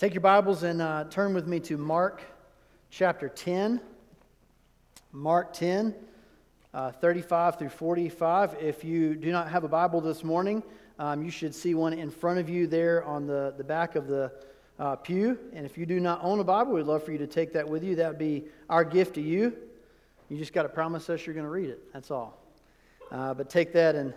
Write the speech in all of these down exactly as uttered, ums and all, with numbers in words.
Take your Bibles and uh, turn with me to Mark chapter ten. Mark ten, uh, thirty-five through forty-five. If you do not have a Bible this morning, um, you should see one in front of you there on the, the back of the uh, pew. And if you do not own a Bible, we'd love for you to take that with you. That would be our gift to you. You just got to promise us you're going to read it. That's all. Uh, but take that and,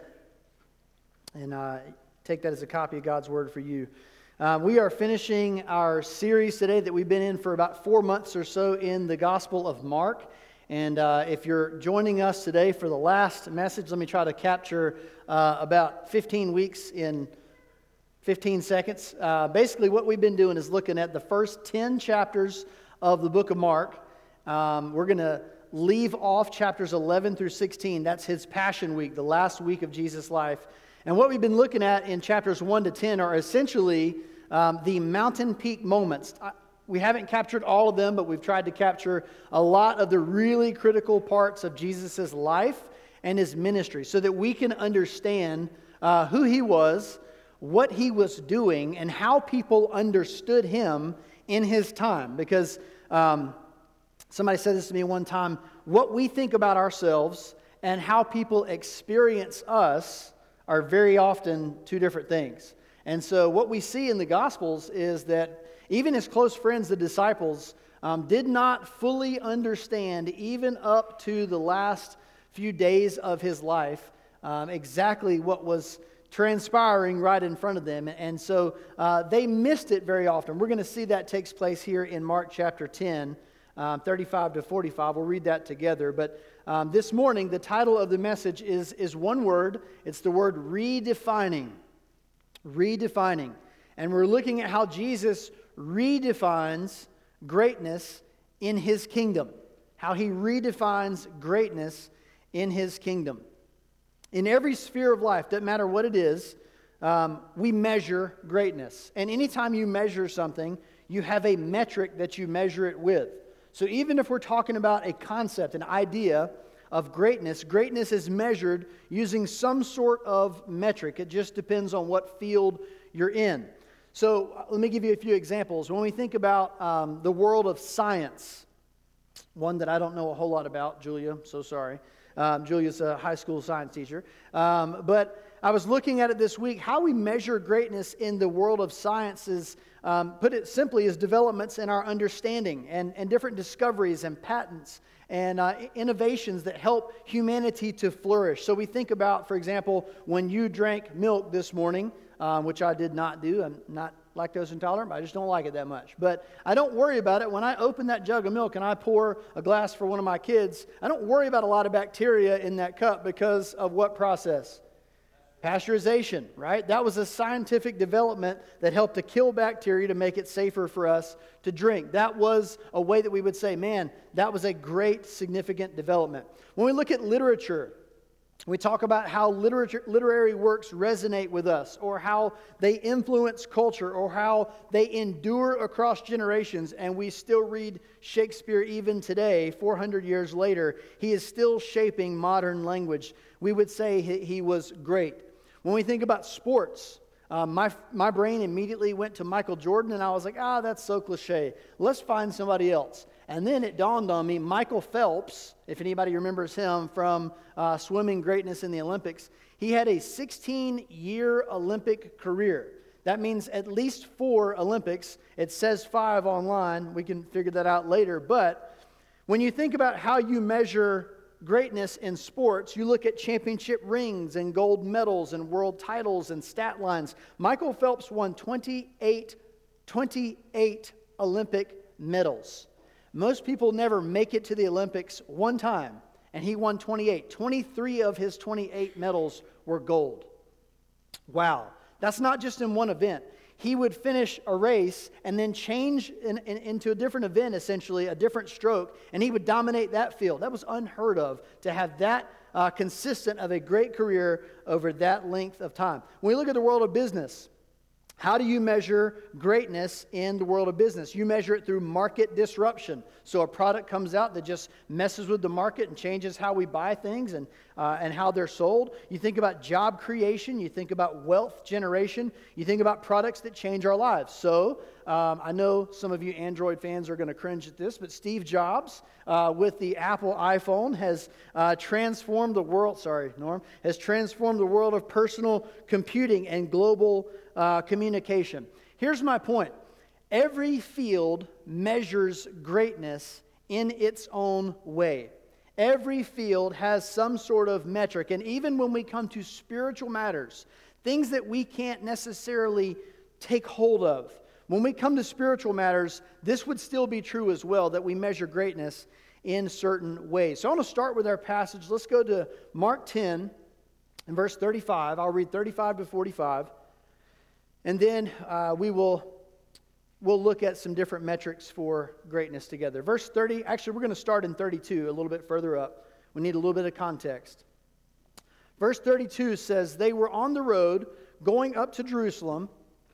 and uh, take that as a copy of God's Word for you. Uh, we are finishing our series today that we've been in for about four months or so in the Gospel of Mark. And uh, if you're joining us today for the last message, let me try to capture uh, about fifteen weeks in fifteen seconds. Uh, basically, what we've been doing is looking at the first ten chapters of the book of Mark. Um, we're going to leave off chapters eleven through sixteen. That's his Passion Week, the last week of Jesus' life. And what we've been looking at in chapters one to ten are essentially um, the mountain peak moments. I, we haven't captured all of them, but we've tried to capture a lot of the really critical parts of Jesus' life and his ministry so that we can understand uh, who he was, what he was doing, and how people understood him in his time. Because um, somebody said this to me one time, what we think about ourselves and how people experience us are very often two different things. And so what we see in the Gospels is that even his close friends, the disciples, um, did not fully understand, even up to the last few days of his life, um, exactly what was transpiring right in front of them. And so uh, they missed it very often. We're going to see that takes place here in Mark chapter ten, um, thirty-five to forty-five. We'll read that together. But Um, this morning, the title of the message is, is one word. It's the word redefining. Redefining. And we're looking at how Jesus redefines greatness in his kingdom. How he redefines greatness in his kingdom. In every sphere of life, doesn't matter what it is, um, we measure greatness. And anytime you measure something, you have a metric that you measure it with. So even if we're talking about a concept, an idea of greatness, greatness is measured using some sort of metric. It just depends on what field you're in. So let me give you a few examples. When we think about um, the world of science, one that I don't know a whole lot about, Julia, I'm so sorry. Um, Julia's a high school science teacher. Um, but I was looking at it this week. How we measure greatness in the world of science is, um, put it simply, is developments in our understanding and, and different discoveries and patents and uh, innovations that help humanity to flourish. So we think about, for example, when you drank milk this morning, um, which I did not do. I'm not lactose intolerant, but I just don't like it that much. But I don't worry about it. When I open that jug of milk and I pour a glass for one of my kids, I don't worry about a lot of bacteria in that cup because of what process? Pasteurization, right? That was a scientific development that helped to kill bacteria to make it safer for us to drink. That was a way that we would say, man, that was a great, significant development. When we look at literature, we talk about how literature, literary works resonate with us, or how they influence culture, or how they endure across generations, and we still read Shakespeare even today, four hundred years later. He is still shaping modern language. We would say he, he was great. When we think about sports, um, my my brain immediately went to Michael Jordan, and I was like, ah, that's so cliche. Let's find somebody else. And then it dawned on me, Michael Phelps, if anybody remembers him from uh, swimming greatness in the Olympics, he had a sixteen-year Olympic career. That means at least four Olympics. It says five online. We can figure that out later. But when you think about how you measure greatness in sports, you look at championship rings and gold medals and world titles and stat lines. Michael Phelps won twenty-eight, twenty-eight Olympic medals. Most people never make it to the Olympics one time, and he won twenty-eight. twenty-three of his twenty-eight medals were gold. Wow. That's not just in one event. He would finish a race and then change in, in, into a different event, essentially, a different stroke, and he would dominate that field. That was unheard of, to have that uh, consistent of a great career over that length of time. When we look at the world of business, how do you measure greatness in the world of business? You measure it through market disruption. So a product comes out that just messes with the market and changes how we buy things and, uh, and how they're sold. You think about job creation. You think about wealth generation. You think about products that change our lives. So um, I know some of you Android fans are going to cringe at this, but Steve Jobs, uh, with the Apple iPhone, has uh, transformed the world, sorry, Norm, has transformed the world of personal computing and global uh, communication. Here's my point. Every field measures greatness in its own way. Every field has some sort of metric, and even when we come to spiritual matters, things that we can't necessarily take hold of, when we come to spiritual matters, this would still be true as well, that we measure greatness in certain ways. So I want to start with our passage. Let's go to Mark ten and verse thirty-five. I'll read thirty-five to forty-five, and then uh, we will we'll look at some different metrics for greatness together. Verse thirty, actually we're going to start in thirty-two, a little bit further up. We need a little bit of context. Verse thirty-two says, they were on the road going up to Jerusalem,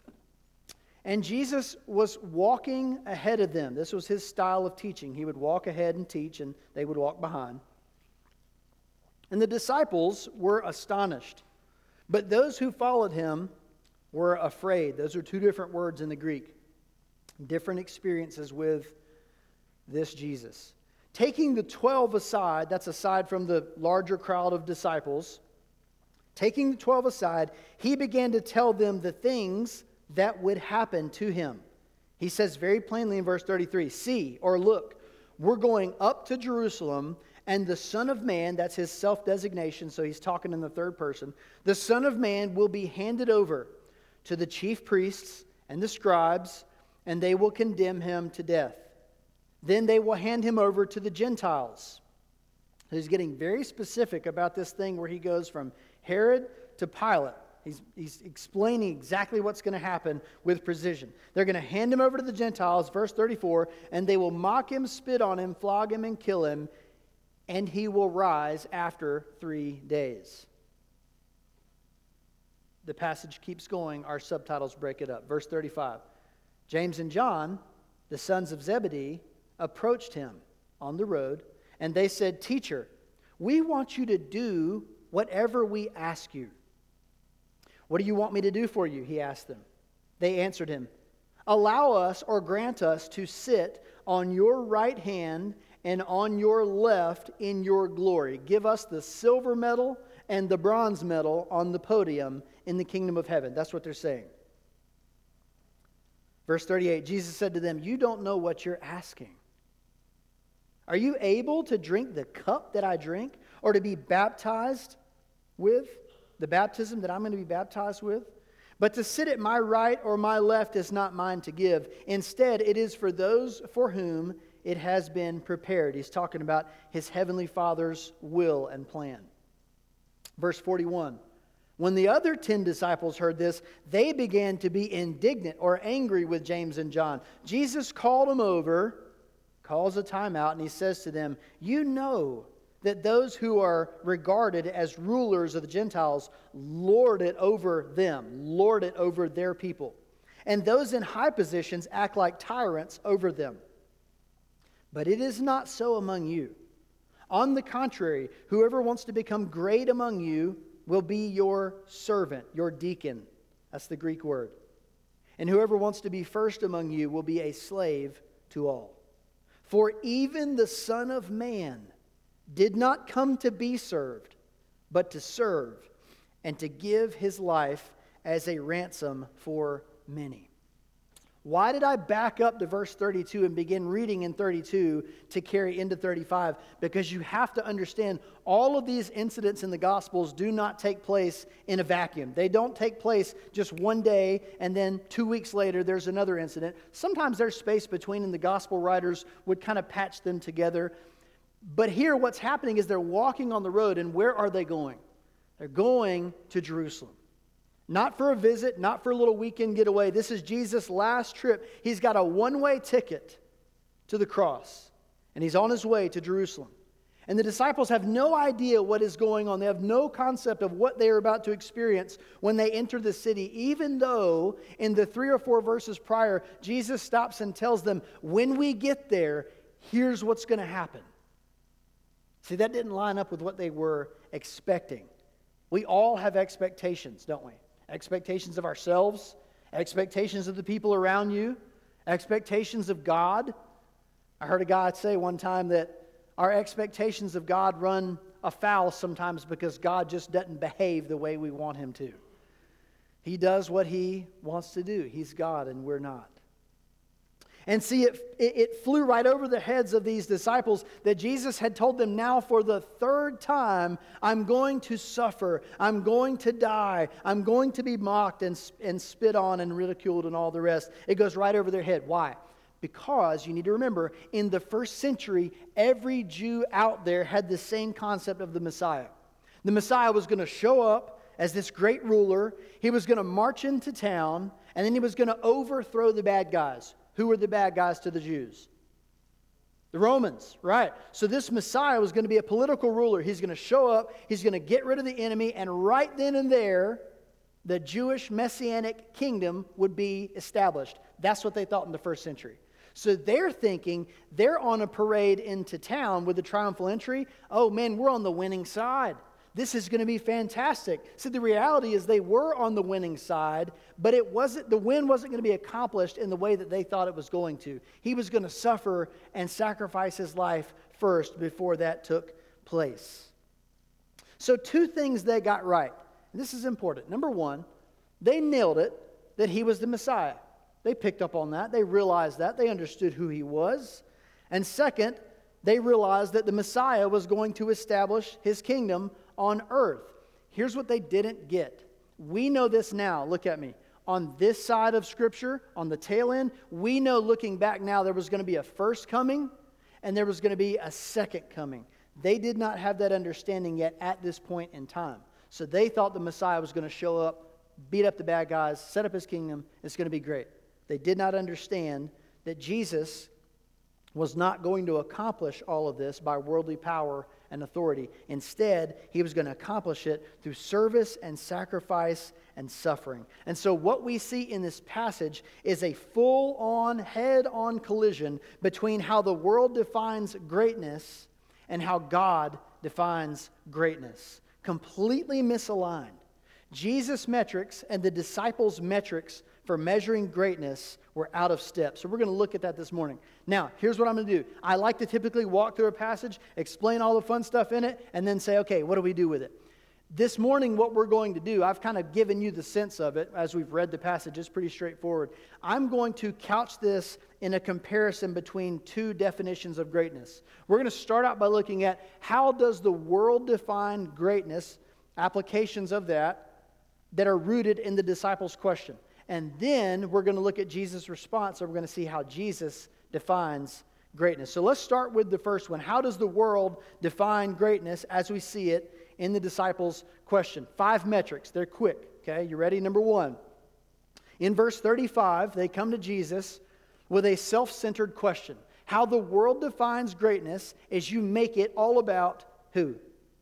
and Jesus was walking ahead of them. This was his style of teaching. He would walk ahead and teach, and they would walk behind. And the disciples were astonished, but those who followed him were afraid. Those are two different words in the Greek. Different experiences with this Jesus. Taking the twelve aside, that's aside from the larger crowd of disciples, taking the twelve aside, he began to tell them the things that would happen to him. He says very plainly in verse thirty-three, see or look, we're going up to Jerusalem, and the Son of Man, that's his self-designation, so he's talking in the third person, the Son of Man will be handed over to the chief priests and the scribes, and they will condemn him to death. Then they will hand him over to the Gentiles. He's getting very specific about this thing where he goes from Herod to Pilate. He's, he's explaining exactly what's going to happen with precision. They're going to hand him over to the Gentiles, verse thirty-four, and they will mock him, spit on him, flog him, and kill him, and he will rise after three days. The passage keeps going. Our subtitles break it up. Verse thirty-five. James and John, the sons of Zebedee, approached him on the road, and they said, Teacher, we want you to do whatever we ask you. What do you want me to do for you? He asked them. They answered him, allow us or grant us to sit on your right hand and on your left in your glory. Give us the silver medal and the bronze medal on the podium in the kingdom of heaven. That's what they're saying. Verse thirty-eight, Jesus said to them, you don't know what you're asking. Are you able to drink the cup that I drink, or to be baptized with the baptism that I'm going to be baptized with? But to sit at my right or my left is not mine to give. Instead, it is for those for whom it has been prepared. He's talking about his heavenly Father's will and plan. Verse forty-one. When the other ten disciples heard this, they began to be indignant or angry with James and John. Jesus called them over, calls a timeout, and he says to them, you know that those who are regarded as rulers of the Gentiles lord it over them, lord it over their people. And those in high positions act like tyrants over them. But it is not so among you. On the contrary, whoever wants to become great among you will be your servant, your deacon. That's the Greek word. And whoever wants to be first among you will be a slave to all. For even the Son of Man did not come to be served, but to serve, and to give his life as a ransom for many. Why did I back up to verse thirty-two and begin reading in thirty-two to carry into thirty-five? Because you have to understand all of these incidents in the Gospels do not take place in a vacuum. They don't take place just one day and then two weeks later there's another incident. Sometimes there's space between and the Gospel writers would kind of patch them together. But here what's happening is they're walking on the road, and where are they going? They're going to Jerusalem. Not for a visit, not for a little weekend getaway. This is Jesus' last trip. He's got a one-way ticket to the cross, and he's on his way to Jerusalem. And the disciples have no idea what is going on. They have no concept of what they are about to experience when they enter the city, even though in the three or four verses prior, Jesus stops and tells them, when we get there, here's what's going to happen. See, that didn't line up with what they were expecting. We all have expectations, don't we? Expectations of ourselves, expectations of the people around you. Expectations of God. I heard a guy say one time that our expectations of God run afoul sometimes because God just doesn't behave the way we want him to. He does what he wants to do. He's God and we're not. And see, it, it, it flew right over the heads of these disciples that Jesus had told them, now for the third time, I'm going to suffer. I'm going to die. I'm going to be mocked and, and spit on and ridiculed and all the rest. It goes right over their head. Why? Because you need to remember, in the first century, every Jew out there had the same concept of the Messiah. The Messiah was going to show up as this great ruler. He was going to march into town, and then he was going to overthrow the bad guys. Who were the bad guys to the Jews? The Romans, right? So this Messiah was going to be a political ruler. He's going to show up, he's going to get rid of the enemy, and right then and there, the Jewish Messianic kingdom would be established. That's what they thought in the first century. So they're thinking they're on a parade into town with the triumphal entry. Oh man, we're on the winning side. This is going to be fantastic. So the reality is they were on the winning side, but it wasn't, the win wasn't going to be accomplished in the way that they thought it was going to. He was going to suffer and sacrifice his life first before that took place. So two things they got right. And this is important. Number one, they nailed it that he was the Messiah. They picked up on that. They realized that. They understood who he was. And second, they realized that the Messiah was going to establish his kingdom on earth. Here's what they didn't get. We know this now. Look at me. On this side of Scripture, on the tail end, we know looking back now there was going to be a first coming and there was going to be a second coming. They did not have that understanding yet at this point in time. So they thought the Messiah was going to show up, beat up the bad guys, set up his kingdom. It's going to be great. They did not understand that Jesus was not going to accomplish all of this by worldly power and authority. Instead, he was going to accomplish it through service and sacrifice and suffering. And so what we see in this passage is a full-on, head-on collision between how the world defines greatness and how God defines greatness. Completely misaligned. Jesus' metrics and the disciples' metrics for measuring greatness were out of step. So we're going to look at that this morning. Now, here's what I'm going to do. I like to typically walk through a passage, explain all the fun stuff in it, and then say, okay, what do we do with it? This morning, what we're going to do, I've kind of given you the sense of it as we've read the passage. It's pretty straightforward. I'm going to couch this in a comparison between two definitions of greatness. We're going to start out by looking at how does the world define greatness, applications of that, that are rooted in the disciples' question. And then we're going to look at Jesus' response, and we're going to see how Jesus defines greatness. So let's start with the first one. How does the world define greatness as we see it in the disciples' question? Five metrics. They're quick. Okay, you ready? Number one. In verse thirty-five, they come to Jesus with a self-centered question. How the world defines greatness is you make it all about who?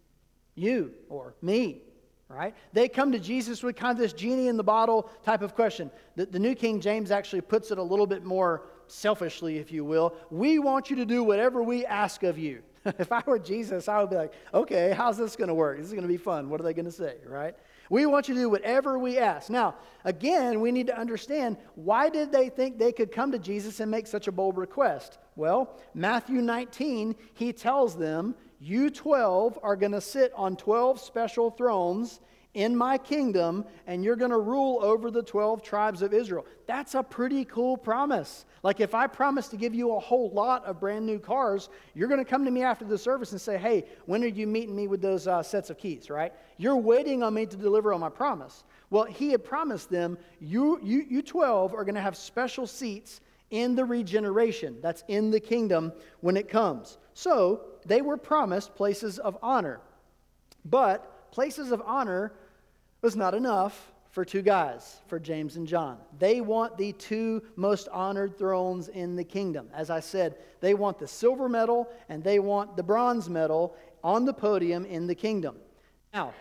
You or me. Right? They come to Jesus with kind of this genie in the bottle type of question. The, the New King James actually puts it a little bit more selfishly, if you will. We want you to do whatever we ask of you. If I were Jesus, I would be like, okay, how's this going to work? This is going to be fun. What are they going to say, right? We want you to do whatever we ask. Now, again, we need to understand, why did they think they could come to Jesus and make such a bold request? Well, Matthew nineteen, he tells them, you twelve are going to sit on twelve special thrones in my kingdom, and you're going to rule over the twelve tribes of Israel. That's a pretty cool promise. Like if I promise to give you a whole lot of brand new cars, you're going to come to me after the service and say, hey, when are you meeting me with those uh, sets of keys, right? You're waiting on me to deliver on my promise. Well, he had promised them, you, you, you twelve are going to have special seats in the regeneration. That's in the kingdom when it comes. So they were promised places of honor. But places of honor was not enough for two guys, for James and John. They want the two most honored thrones in the kingdom. As I said, they want the silver medal and they want the bronze medal on the podium in the kingdom. Now,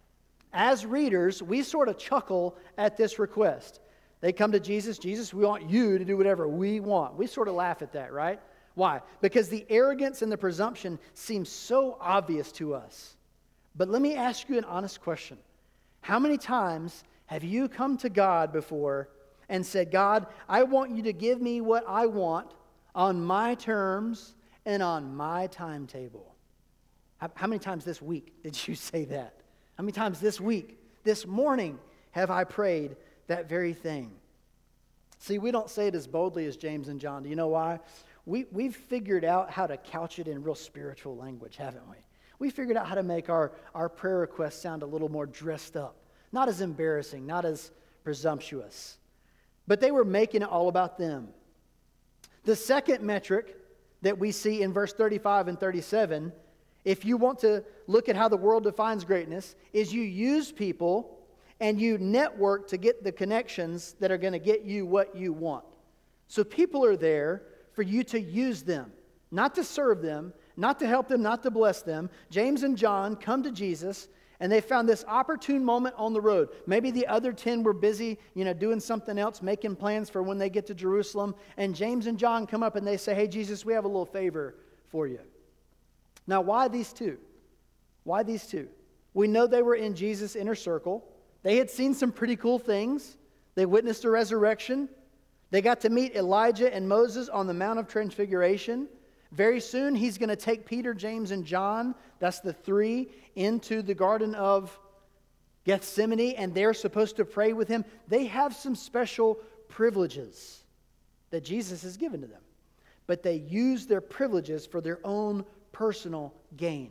as readers, we sort of chuckle at this request. They come to Jesus, Jesus, we want you to do whatever we want. We sort of laugh at that, right? Why? Because the arrogance and the presumption seems so obvious to us. But let me ask you an honest question. How many times have you come to God before and said, God, I want you to give me what I want on my terms and on my timetable. How, how many times this week did you say that? How many times this week, this morning, have I prayed that very thing? See, we don't say it as boldly as James and John. Do you know why? We, we've figured out how to couch it in real spiritual language, haven't we? We figured out how to make our, our prayer requests sound a little more dressed up. Not as embarrassing, not as presumptuous. But they were making it all about them. The second metric that we see in verse thirty-five and thirty-seven, if you want to look at how the world defines greatness, is you use people and you network to get the connections that are going to get you what you want. So people are there for you to use them, not to serve them, not to help them, not to bless them. James and John come to Jesus, and they found this opportune moment on the road. Maybe the other ten were busy, you know, doing something else, making plans for when they get to Jerusalem. And James and John come up and they say, hey, Jesus, we have a little favor for you. Now, why these two? Why these two? We know they were in Jesus' inner circle. They had seen some pretty cool things. They witnessed a resurrection. They got to meet Elijah and Moses on the Mount of Transfiguration. Very soon, he's going to take Peter, James, and John, that's the three, into the Garden of Gethsemane, and they're supposed to pray with him. They have some special privileges that Jesus has given to them, but they use their privileges for their own personal gain.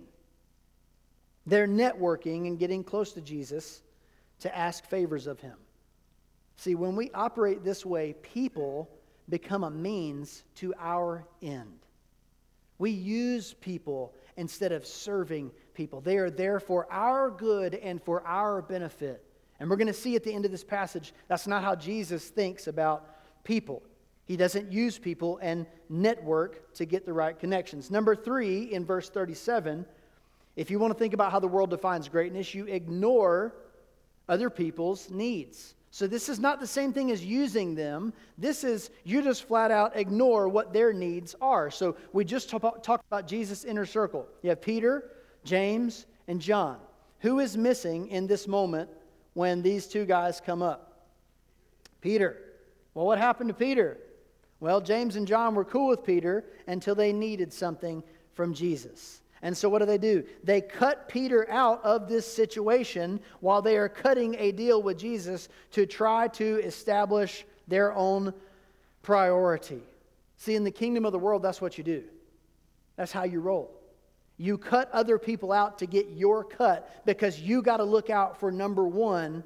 They're networking and getting close to Jesus to ask favors of him. See, when we operate this way, people become a means to our end. We use people instead of serving people. They are there for our good and for our benefit. And we're going to see at the end of this passage, that's not how Jesus thinks about people. He doesn't use people and network to get the right connections. Number three, in verse thirty-seven, if you want to think about how the world defines greatness, you ignore other people's needs. So this is not the same thing as using them. This is, you just flat out ignore what their needs are. So we just talked about Jesus' inner circle. You have Peter, James, and John. Who is missing in this moment when these two guys come up? Peter. Well, what happened to Peter? Well, James and John were cool with Peter until they needed something from Jesus. And so what do they do? They cut Peter out of this situation while they are cutting a deal with Jesus to try to establish their own priority. See, in the kingdom of the world, that's what you do. That's how you roll. You cut other people out to get your cut because you got to look out for number one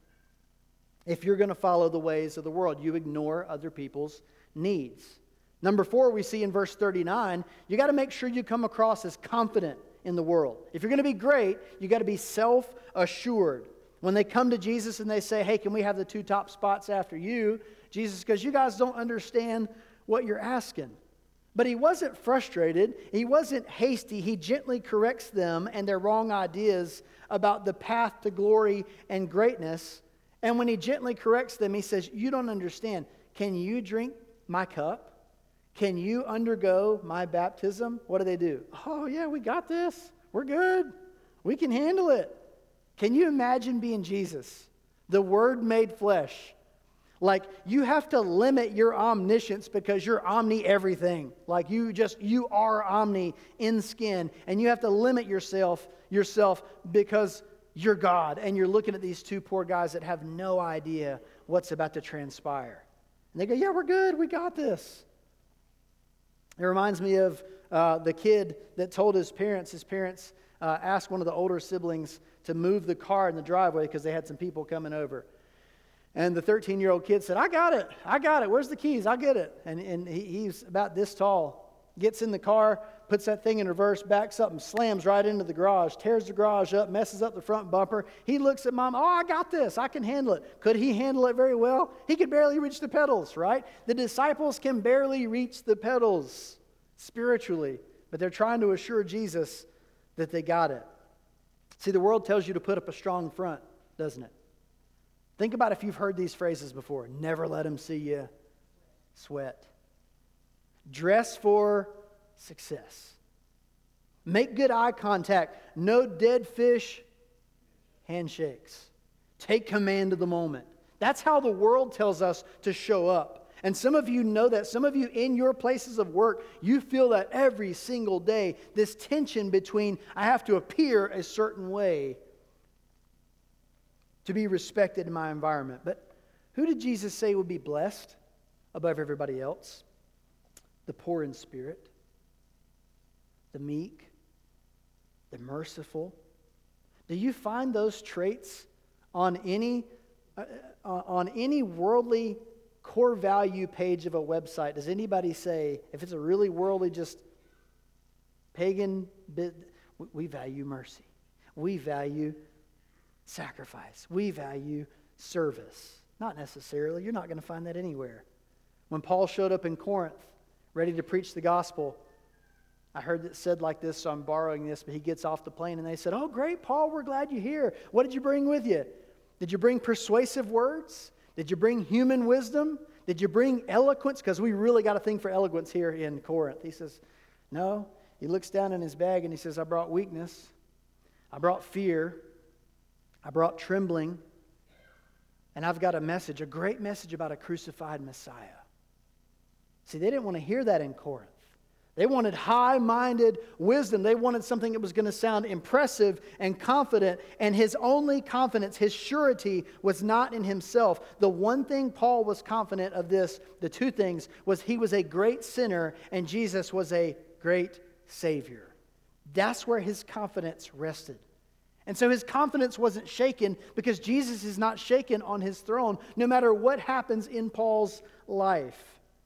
if you're going to follow the ways of the world. You ignore other people's needs. Number four, we see in verse thirty-nine, you got to make sure you come across as confident in the world. If you're going to be great, you got to be self-assured. When they come to Jesus and they say, hey, can we have the two top spots after you? Jesus goes, you guys don't understand what you're asking. But he wasn't frustrated. He wasn't hasty. He gently corrects them and their wrong ideas about the path to glory and greatness. And when he gently corrects them, he says, you don't understand. Can you drink my cup? Can you undergo my baptism? What do they do? Oh, yeah, we got this. We're good. We can handle it. Can you imagine being Jesus, the Word made flesh? Like, you have to limit your omniscience because you're omni-everything. Like, you just, you are omni in skin. And you have to limit yourself, yourself because you're God. And you're looking at these two poor guys that have no idea what's about to transpire. And they go, yeah, we're good. We got this. It reminds me of uh, the kid that told his parents, his parents uh, asked one of the older siblings to move the car in the driveway because they had some people coming over. And the thirteen-year-old kid said, I got it. I got it. Where's the keys? I'll get it. And, and he, he's about this tall. Gets in the car, puts that thing in reverse, backs up and slams right into the garage, tears the garage up, messes up the front bumper. He looks at Mom, oh, I got this. I can handle it. Could he handle it very well? He could barely reach the pedals, right? The disciples can barely reach the pedals spiritually, but they're trying to assure Jesus that they got it. See, the world tells you to put up a strong front, doesn't it? Think about if you've heard these phrases before. Never let them see you sweat. Dress for success. Make good eye contact. No dead fish handshakes. Take command of the moment. That's how the world tells us to show up. And some of you know that. Some of you in your places of work, you feel that every single day, this tension between I have to appear a certain way to be respected in my environment. But who did Jesus say would be blessed above everybody else? The poor in spirit, the meek, the merciful. Do you find those traits on any uh, on any worldly core value page of a website? Does anybody say, if it's a really worldly, just pagan bit, we value mercy, we value sacrifice, we value service? Not necessarily. You're not going to find that anywhere. When Paul showed up in Corinth, ready to preach the gospel, I heard it said like this, so I'm borrowing this, but he gets off the plane and they said, "Oh, great, Paul, we're glad you're here. What did you bring with you? Did you bring persuasive words? Did you bring human wisdom? Did you bring eloquence?" Because we really got a thing for eloquence here in Corinth. He says, "No." He looks down in his bag and he says, "I brought weakness. I brought fear. I brought trembling. And I've got a message, a great message about a crucified Messiah." See, they didn't want to hear that in Corinth. They wanted high-minded wisdom. They wanted something that was going to sound impressive and confident. And his only confidence, his surety, was not in himself. The one thing Paul was confident of this, the two things, was he was a great sinner and Jesus was a great Savior. That's where his confidence rested. And so his confidence wasn't shaken because Jesus is not shaken on his throne no matter what happens in Paul's life.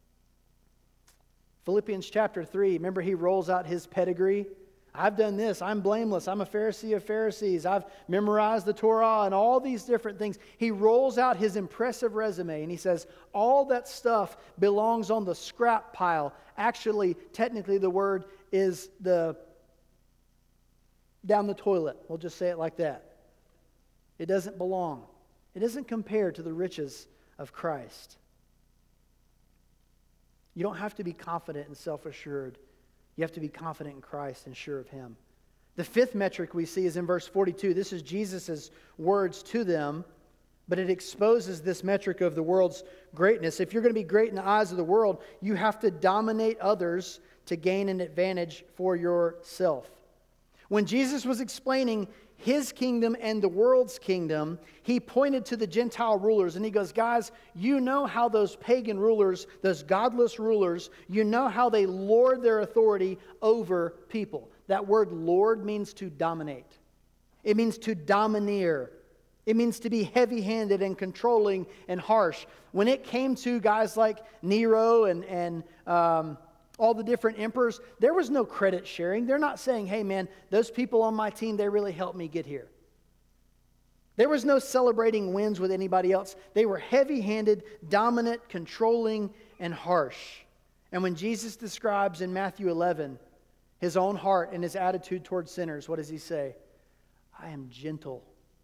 Philippians chapter three, remember he rolls out his pedigree. I've done this. I'm blameless. I'm a Pharisee of Pharisees. I've memorized the Torah and all these different things. He rolls out his impressive resume and he says, all that stuff belongs on the scrap pile. Actually, technically the word is the down the toilet. We'll just say it like that. It doesn't belong. It doesn't compare to the riches of Christ. You don't have to be confident and self-assured. You have to be confident in Christ and sure of Him. The fifth metric we see is in verse forty-two. This is Jesus' words to them, but it exposes this metric of the world's greatness. If you're going to be great in the eyes of the world, you have to dominate others to gain an advantage for yourself. When Jesus was explaining His kingdom and the world's kingdom, He pointed to the Gentile rulers and He goes, guys, you know how those pagan rulers, those godless rulers, you know how they lord their authority over people. That word lord means to dominate. It means to domineer. It means to be heavy-handed and controlling and harsh. When it came to guys like Nero and, and um, all the different emperors, there was no credit sharing. They're not saying, hey man, those people on my team, they really helped me get here. There was no celebrating wins with anybody else. They were heavy-handed, dominant, controlling, and harsh. And when Jesus describes in Matthew eleven His own heart and His attitude towards sinners, what does He say? I am gentle.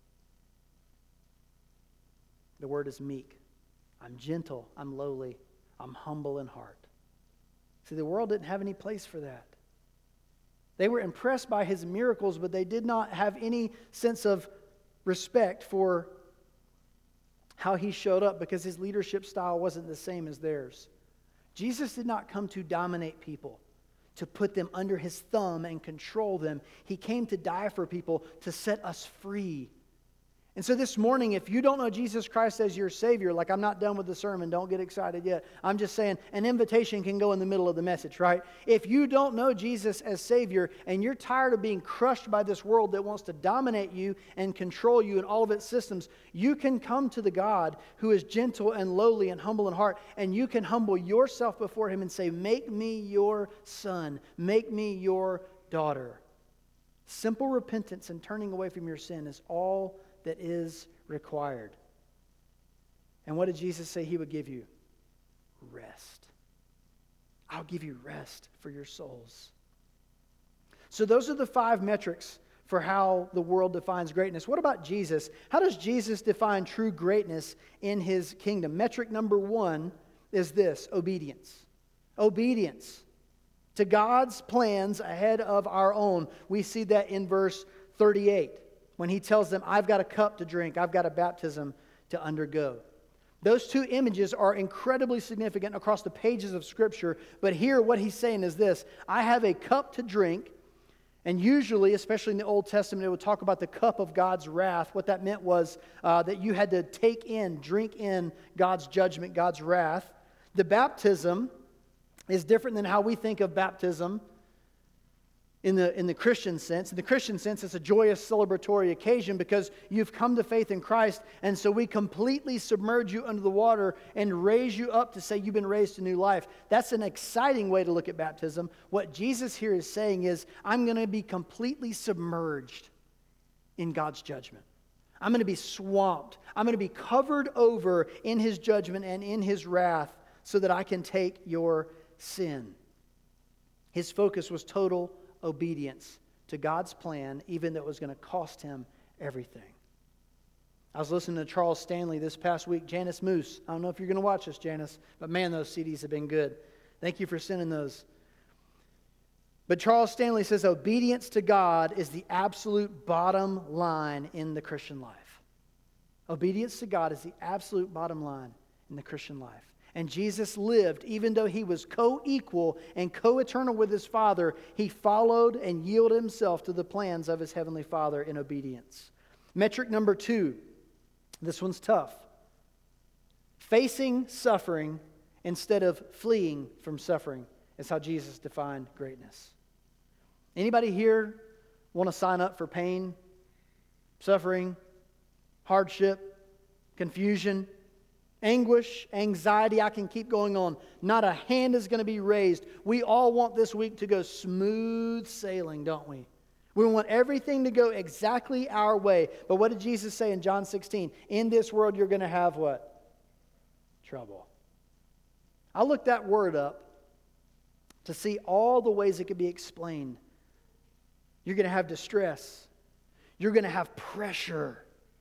The word is meek. I'm gentle, I'm lowly, I'm humble in heart. See, the world didn't have any place for that. They were impressed by His miracles, but they did not have any sense of respect for how He showed up because His leadership style wasn't the same as theirs. Jesus did not come to dominate people, to put them under His thumb and control them. He came to die for people, to set us free. And so this morning, if you don't know Jesus Christ as your Savior, like I'm not done with the sermon, don't get excited yet. I'm just saying an invitation can go in the middle of the message, right? If you don't know Jesus as Savior and you're tired of being crushed by this world that wants to dominate you and control you in all of its systems, you can come to the God who is gentle and lowly and humble in heart, and you can humble yourself before Him and say, make me your son, make me your daughter. Simple repentance and turning away from your sin is all that is required. And what did Jesus say He would give you? Rest. I'll give you rest for your souls. So those are the five metrics for how the world defines greatness. What about Jesus? How does Jesus define true greatness in His kingdom? Metric number one is this: obedience. Obedience to God's plans ahead of our own. We see that in verse thirty-eight. When He tells them, I've got a cup to drink, I've got a baptism to undergo. Those two images are incredibly significant across the pages of Scripture. But here what he's saying is this: I have a cup to drink. And usually, especially in the Old Testament, it would talk about the cup of God's wrath. What that meant was uh, that you had to take in, drink in God's judgment, God's wrath. The baptism is different than how we think of baptism in the, in the Christian sense. In the Christian sense, it's a joyous celebratory occasion because you've come to faith in Christ, and so we completely submerge you under the water and raise you up to say you've been raised to new life. That's an exciting way to look at baptism. What Jesus here is saying is, I'm going to be completely submerged in God's judgment. I'm going to be swamped. I'm going to be covered over in His judgment and in His wrath so that I can take your sin. His focus was total obedience to God's plan, even though it was going to cost Him everything. I was listening to Charles Stanley this past week, Janice Moose. I don't know if you're going to watch this, Janice, but man, those C Ds have been good. Thank you for sending those. But Charles Stanley says obedience to God is the absolute bottom line in the Christian life. Obedience to God is the absolute bottom line in the Christian life. And Jesus lived, even though He was co-equal and co-eternal with His Father, He followed and yielded Himself to the plans of His Heavenly Father in obedience. Metric number two, this one's tough. Facing suffering instead of fleeing from suffering is how Jesus defined greatness. Anybody here want to sign up for pain, suffering, hardship, confusion, anguish, anxiety? I can keep going on. Not a hand is going to be raised. We all want this week to go smooth sailing, don't we? We want everything to go exactly our way. But what did Jesus say in John sixteen? In this world you're going to have what? Trouble. I looked that word up to see all the ways it could be explained. You're going to have distress. You're going to have pressure.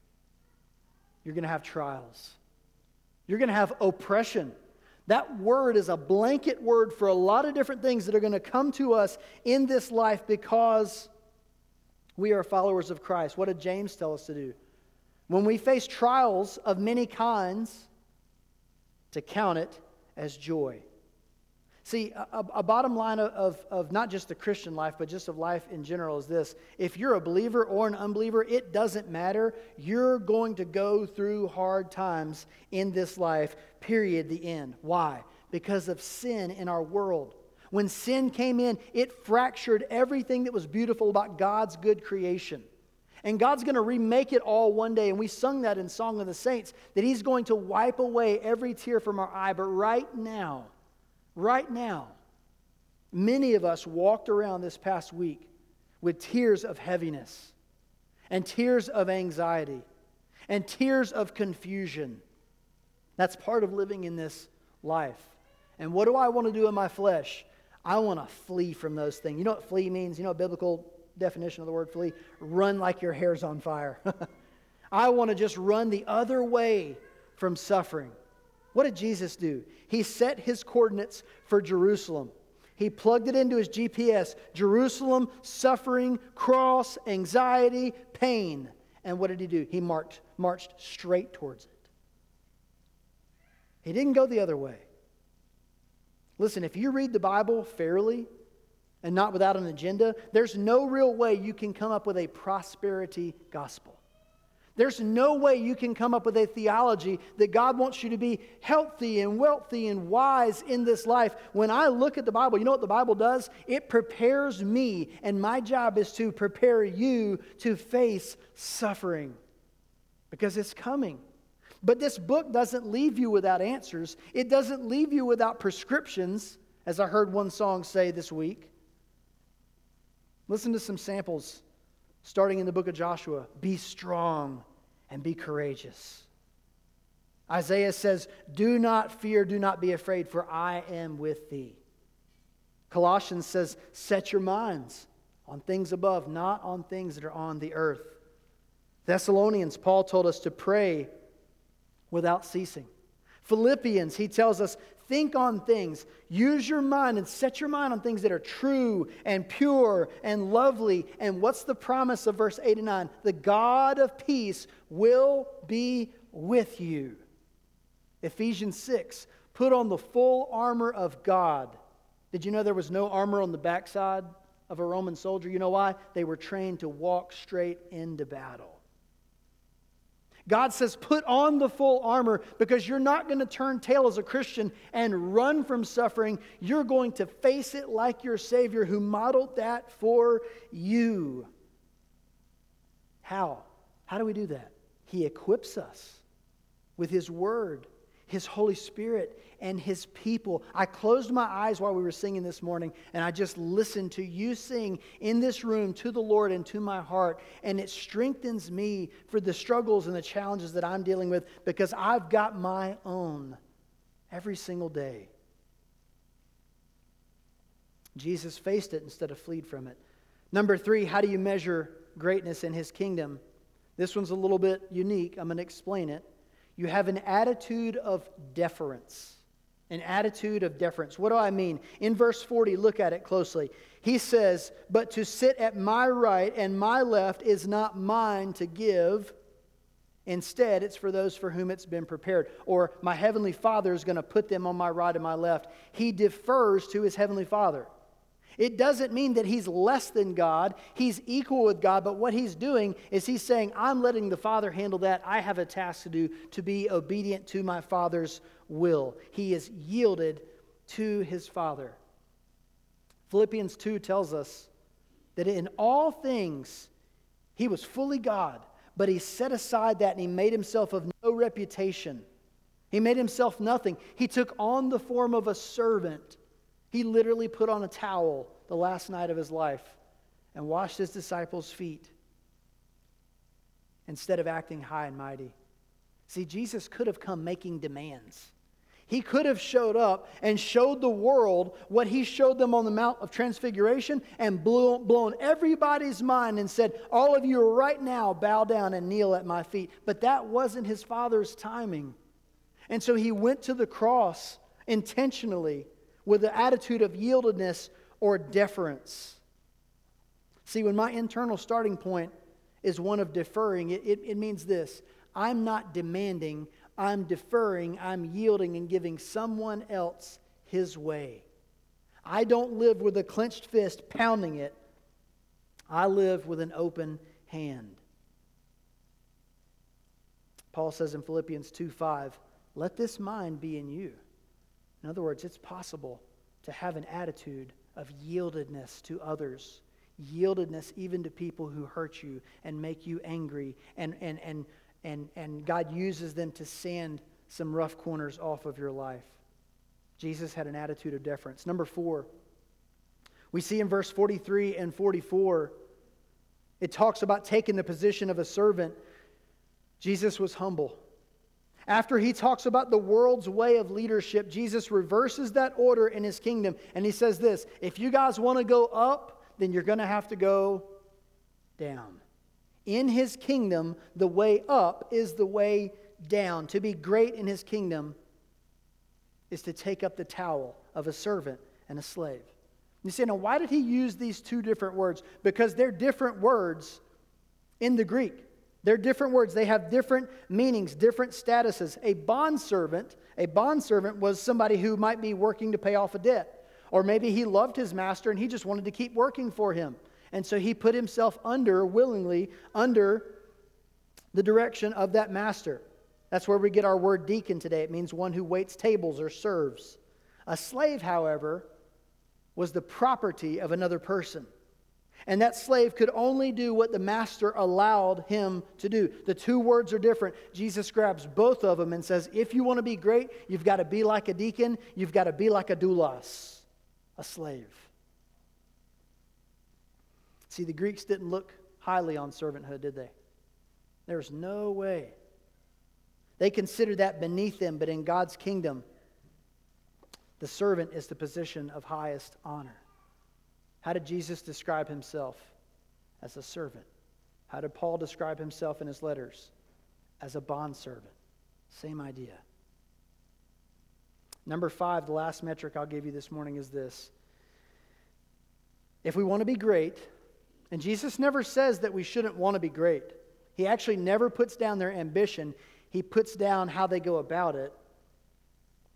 You're going to have trials. You're going to have oppression. That word is a blanket word for a lot of different things that are going to come to us in this life because we are followers of Christ. What did James tell us to do? When we face trials of many kinds, to count it as joy. See, a, a bottom line of, of not just the Christian life, but just of life in general is this. If you're a believer or an unbeliever, it doesn't matter. You're going to go through hard times in this life, period, the end. Why? Because of sin in our world. When sin came in, it fractured everything that was beautiful about God's good creation. And God's going to remake it all one day. And we sung that in Song of the Saints, that He's going to wipe away every tear from our eye. But right now, Right now, many of us walked around this past week with tears of heaviness and tears of anxiety and tears of confusion. That's part of living in this life. And what do I want to do in my flesh? I want to flee from those things. You know what flee means? You know a biblical definition of the word flee? Run like your hair's on fire. I want to just run the other way from suffering. What did Jesus do? He set His coordinates for Jerusalem. He plugged it into His G P S. Jerusalem, suffering, cross, anxiety, pain. And what did He do? He marched, marched straight towards it. He didn't go the other way. Listen, if you read the Bible fairly and not without an agenda, there's no real way you can come up with a prosperity gospel. There's no way you can come up with a theology that God wants you to be healthy and wealthy and wise in this life. When I look at the Bible, you know what the Bible does? It prepares me, and my job is to prepare you to face suffering because it's coming. But this book doesn't leave you without answers. It doesn't leave you without prescriptions, as I heard one song say this week. Listen to some samples. Starting in the book of Joshua, be strong and be courageous. Isaiah says, do not fear, do not be afraid, for I am with thee. Colossians says, set your minds on things above, not on things that are on the earth. Thessalonians, Paul told us to pray without ceasing. Philippians, he tells us, think on things. Use your mind and set your mind on things that are true and pure and lovely. And what's the promise of verse eight and nine? The God of peace will be with you. Ephesians six, put on the full armor of God. Did you know there was no armor on the backside of a Roman soldier? You know why? They were trained to walk straight into battle. God says, put on the full armor because you're not going to turn tail as a Christian and run from suffering. You're going to face it like your Savior who modeled that for you. How? How do we do that? He equips us with His Word, His Holy Spirit, and His people. I closed my eyes while we were singing this morning, and I just listened to you sing in this room to the Lord and to my heart, and it strengthens me for the struggles and the challenges that I'm dealing with because I've got my own every single day. Jesus faced it instead of fled from it. Number three, how do you measure greatness in His kingdom? This one's a little bit unique. I'm going to explain it. You have an attitude of deference. An attitude of deference. What do I mean? In verse forty, look at it closely. He says, but to sit at my right and my left is not mine to give. Instead, it's for those for whom it's been prepared. Or my heavenly Father is going to put them on my right and my left. He defers to His heavenly Father. It doesn't mean that He's less than God. He's equal with God. But what He's doing is He's saying, I'm letting the Father handle that. I have a task to do to be obedient to my Father's will. He is yielded to His Father. Philippians two tells us that in all things He was fully God, but He set aside that and He made Himself of no reputation. He made Himself nothing. He took on the form of a servant. He literally put on a towel the last night of His life and washed His disciples' feet instead of acting high and mighty. See, Jesus could have come making demands. He could have showed up and showed the world what He showed them on the Mount of Transfiguration and blew, blown everybody's mind and said, all of you right now bow down and kneel at my feet. But that wasn't His Father's timing. And so He went to the cross intentionally with the attitude of yieldedness or deference. See, when my internal starting point is one of deferring, it, it, it means this. I'm not demanding, I'm deferring, I'm yielding and giving someone else His way. I don't live with a clenched fist pounding it. I live with an open hand. Paul says in Philippians two five, let this mind be in you. In other words, it's possible to have an attitude of yieldedness to others, yieldedness even to people who hurt you and make you angry, and, and, and, and, and God uses them to sand some rough corners off of your life. Jesus had an attitude of deference. Number four, we see in verse forty-three and forty-four, it talks about taking the position of a servant. Jesus was humble. After He talks about the world's way of leadership, Jesus reverses that order in His kingdom. And He says this, if you guys want to go up, then you're going to have to go down. In His kingdom, the way up is the way down. To be great in His kingdom is to take up the towel of a servant and a slave. You say, now why did He use these two different words? Because they're different words in the Greek. They're different words. They have different meanings, different statuses. A bondservant, a bondservant was somebody who might be working to pay off a debt. Or maybe he loved his master and he just wanted to keep working for him. And so he put himself under, willingly, under the direction of that master. That's where we get our word deacon today. It means one who waits tables or serves. A slave, however, was the property of another person. And that slave could only do what the master allowed him to do. The two words are different. Jesus grabs both of them and says, if you want to be great, you've got to be like a deacon. You've got to be like a doulos, a slave. See, the Greeks didn't look highly on servanthood, did they? There's no way. They considered that beneath them, but in God's kingdom, the servant is the position of highest honor. How did Jesus describe Himself? As a servant. How did Paul describe himself in his letters? As a bondservant. Same idea. Number five, the last metric I'll give you this morning is this. If we want to be great, and Jesus never says that we shouldn't want to be great. He actually never puts down their ambition. He puts down how they go about it.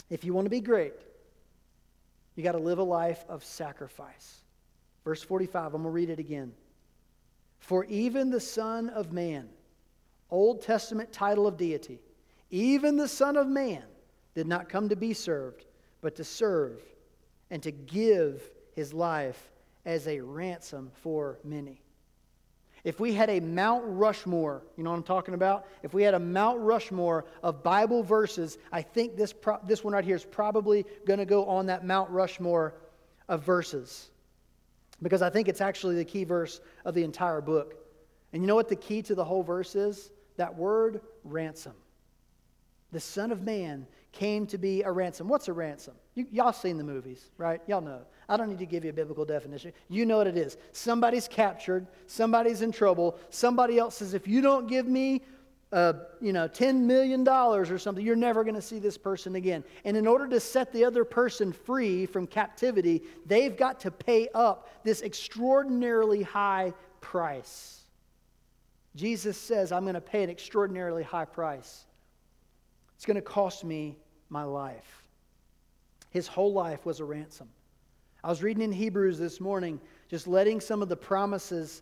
If you want to be great, you got to live a life of sacrifice. Verse forty-five, I'm going to read it again. For even the Son of Man, Old Testament title of deity, even the Son of Man did not come to be served, but to serve and to give his life as a ransom for many. If we had a Mount Rushmore, you know what I'm talking about? If we had a Mount Rushmore of Bible verses, I think this pro- this one right here is probably going to go on that Mount Rushmore of verses. Because I think it's actually the key verse of the entire book. And you know what the key to the whole verse is? That word, ransom. The Son of Man came to be a ransom. What's a ransom? You, y'all seen the movies, right? Y'all know. I don't need to give you a biblical definition. You know what it is. Somebody's captured. Somebody's in trouble. Somebody else says, if you don't give me uh, you know, ten million dollars or something, you're never going to see this person again. And in order to set the other person free from captivity, they've got to pay up this extraordinarily high price. Jesus says, I'm going to pay an extraordinarily high price. It's going to cost me my life. His whole life was a ransom. I was reading in Hebrews this morning, just letting some of the promises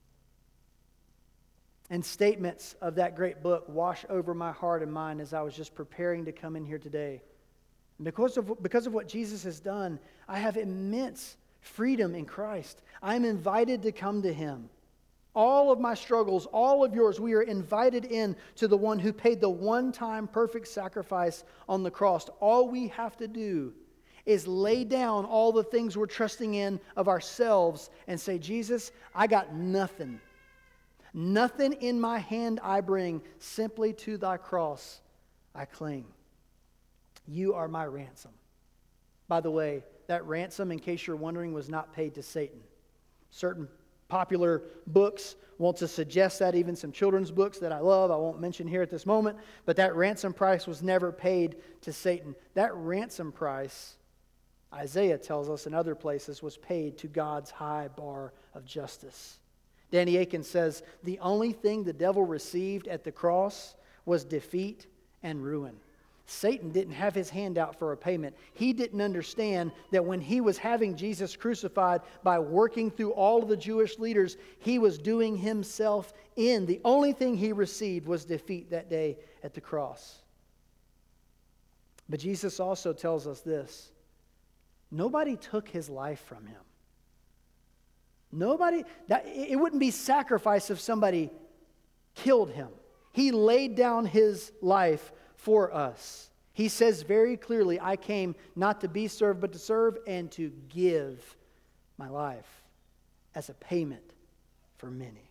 and statements of that great book wash over my heart and mind as I was just preparing to come in here today. And because of, because of what Jesus has done, I have immense freedom in Christ. I am invited to come to Him. All of my struggles, all of yours, we are invited in to the one who paid the one-time perfect sacrifice on the cross. All we have to do is lay down all the things we're trusting in of ourselves and say, Jesus, I got nothing. Nothing in my hand I bring, simply to thy cross I cling. You are my ransom. By the way, that ransom, in case you're wondering, was not paid to Satan. Certain popular books want to suggest that, even some children's books that I love, I won't mention here at this moment, but that ransom price was never paid to Satan. That ransom price, Isaiah tells us in other places, was paid to God's high bar of justice. Danny Aiken says, the only thing the devil received at the cross was defeat and ruin. Satan didn't have his hand out for a payment. He didn't understand that when he was having Jesus crucified, by working through all of the Jewish leaders, he was doing himself in. The only thing he received was defeat that day at the cross. But Jesus also tells us this: nobody took his life from him. Nobody, that, it wouldn't be sacrifice if somebody killed him. He laid down his life for us. He says very clearly, I came not to be served, but to serve and to give my life as a payment for many.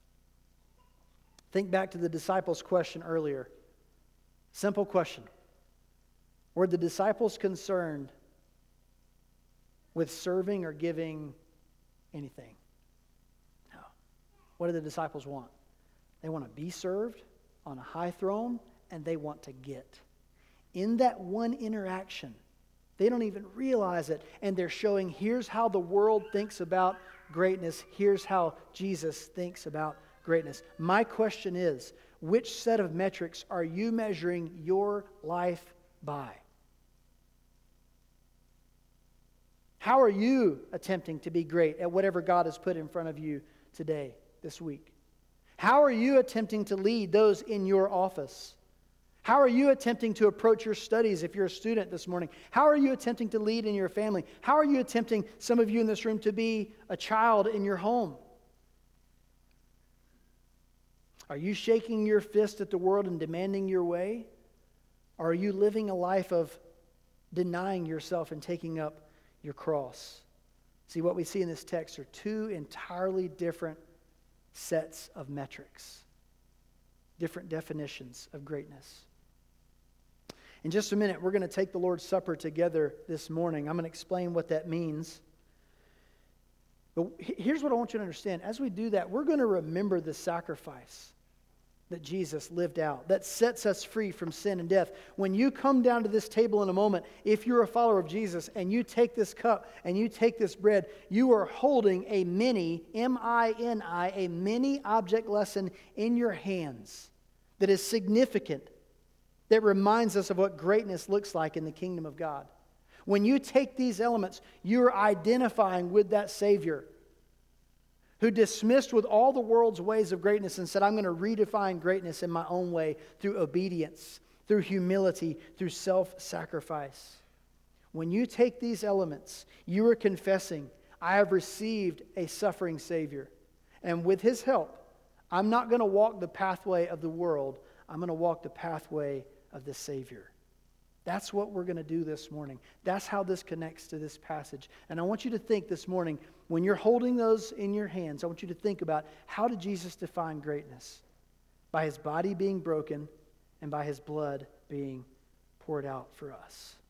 Think back to the disciples' question earlier. Simple question. Were the disciples concerned with serving or giving anything? No. What do the disciples want? They want to be served on a high throne, and they want to get. In that one interaction, they don't even realize it, and they're showing, here's how the world thinks about greatness, here's how Jesus thinks about greatness. My question is, which set of metrics are you measuring your life by? How are you attempting to be great at whatever God has put in front of you today, this week? How are you attempting to lead those in your office? How are you attempting to approach your studies if you're a student this morning? How are you attempting to lead in your family? How are you attempting, some of you in this room, to be a child in your home? Are you shaking your fist at the world and demanding your way? Or are you living a life of denying yourself and taking up your cross? See, what we see in this text are two entirely different sets of metrics, different definitions of greatness. In just a minute, we're going to take the Lord's Supper together this morning. I'm going to explain what that means. But here's what I want you to understand. As we do that, we're going to remember the sacrifice that Jesus lived out, that sets us free from sin and death. When you come down to this table in a moment, if you're a follower of Jesus and you take this cup and you take this bread, you are holding a mini, M I N I, a mini object lesson in your hands that is significant, that reminds us of what greatness looks like in the kingdom of God. When you take these elements, you're identifying with that Savior who dismissed with all the world's ways of greatness and said, I'm going to redefine greatness in my own way through obedience, through humility, through self-sacrifice. When you take these elements, you are confessing, I have received a suffering Savior. And with His help, I'm not going to walk the pathway of the world. I'm going to walk the pathway of the Savior. That's what we're going to do this morning. That's how this connects to this passage. And I want you to think this morning, when you're holding those in your hands, I want you to think about, how did Jesus define greatness? By His body being broken and by His blood being poured out for us.